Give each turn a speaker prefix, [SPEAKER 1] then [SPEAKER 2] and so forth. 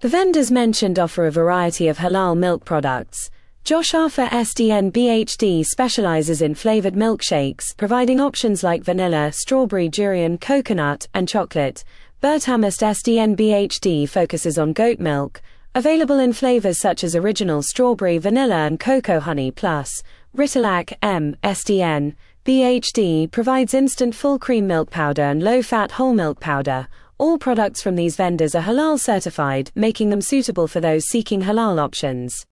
[SPEAKER 1] The vendors mentioned offer a variety of halal milk products. Josh Arthur SDN BHD specializes in flavored milkshakes, providing options like vanilla, strawberry, durian, coconut, and chocolate. Bert Hamest SDN BHD focuses on goat milk, available in flavors such as original strawberry, vanilla, and cocoa honey plus. Ritalak M. SDN BHD provides instant full cream milk powder and low-fat whole milk powder. All products from these vendors are halal certified, making them suitable for those seeking halal options.